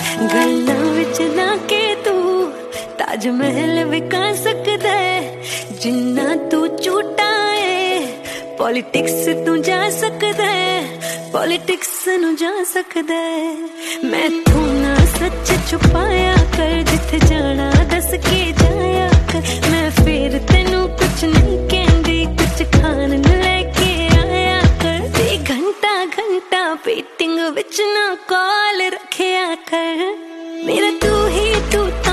गल्लां विच ना के तू ताज महल विका सकदा है जिन्ना तू झूठा है पॉलिटिक्स तू जा सकदा है पॉलिटिक्स नू जा सकदा है मैं तू ना सच छुपाया कर जिथे जाना दस के जाया कर मैं फिर तेनू कुछ नहीं कहंदी कुछ खान नू लेके आया कर ते घंटा घंटा वेटिंग विच ना कॉल रखिया कर मेरा तू ही तू